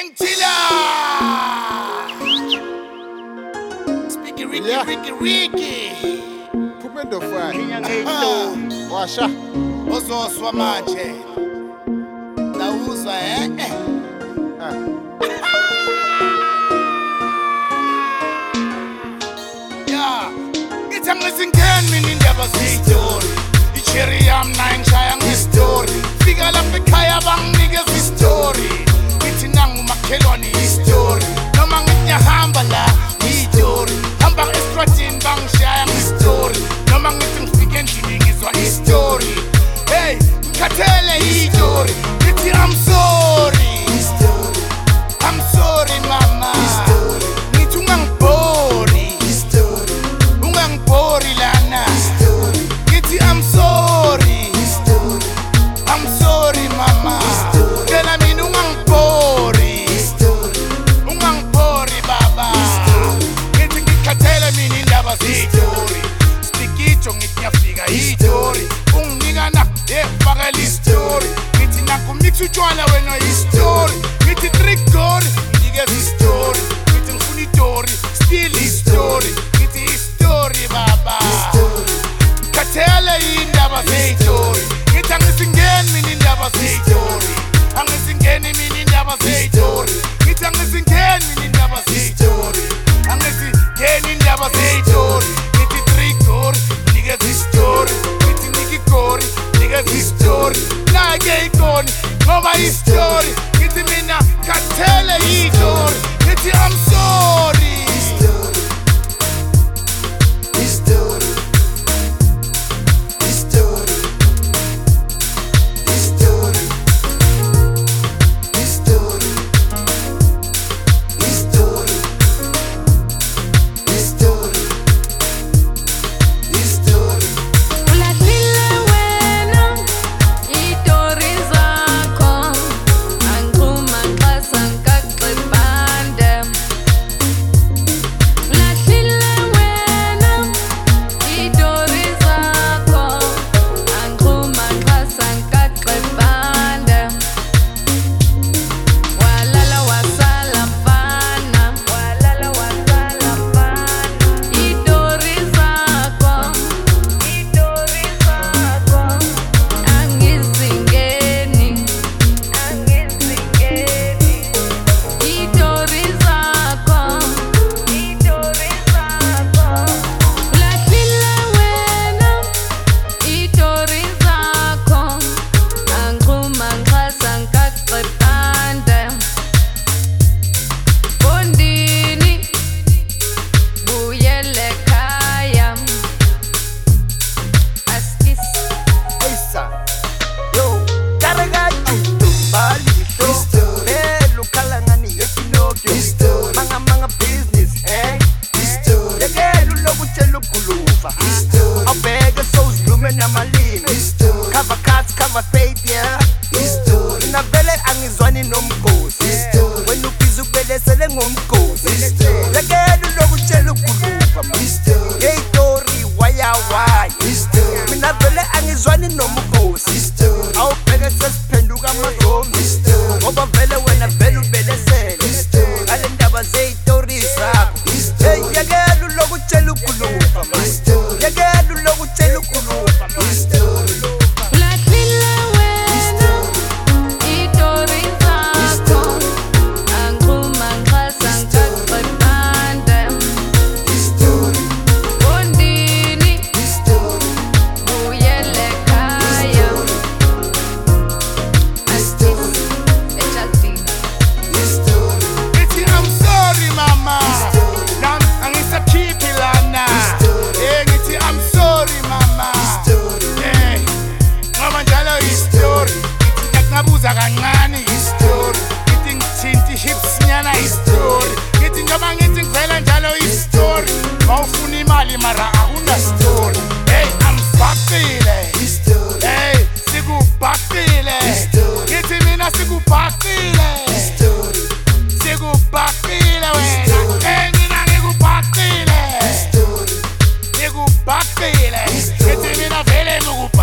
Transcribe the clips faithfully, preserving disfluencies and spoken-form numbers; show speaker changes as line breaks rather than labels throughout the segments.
Gangtila. Speaky Ricky,
Yeah.
Ricky, Ricky.
Kumendo fire.
Ah,
Washa.
Ozoswa manje. Nawuzwa eh eh.
Ah.
Yeah. Ngithangizingeni mina indaba zeyistory. Icherry yami nayo ngishaya ngestory. Fika lapha ekhaya banginikeza istory. Ngithi nangu makhelwane istory. Noma ngithi ngiyahamba la istory. Hamba estradini bangishaya ngestory. Noma ngithi ngifike endlini ngizwa istory. Hey, ngikhathele istory. Ngithi I'm sorry. I'm sorry mama. Ngithi ungangibhori. Ungangibhori lana. Ngithi I'm sorry. I'm sorry mama. Phela mina ungangibhori. Ungangibhori baba. Ngithi ngikhathele mina indaba zeyistory. Stikitsho ngithi ngiyafika istory. Unginika na efakela istory. Ngithi nakho mix utshwala wena istory. Ngithi trick story. Nginikeza istory. Ngithi ngifuna istory. Still istory. Ngithi istory baba. Ngikhathele indaba zeyistory. Ngithi angisingeni mina indaba zeyistory. Angisingeni mina indaba zeyistory. Ngithi angisingeni mina indaba zeyistory. Angisingeni indaba zeyistory. Ngithi trick story. Nginikeza istory. Ngithi nikigori. Nginikeza istory. Like ikoni ngoba istory. Ngithi mina ngikhathele istory. Ngithi I'm sorry.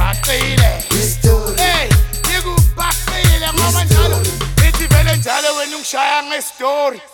Hey, you go back, ngoba njalo ithi vele njalo wena wena ungishaya ngestori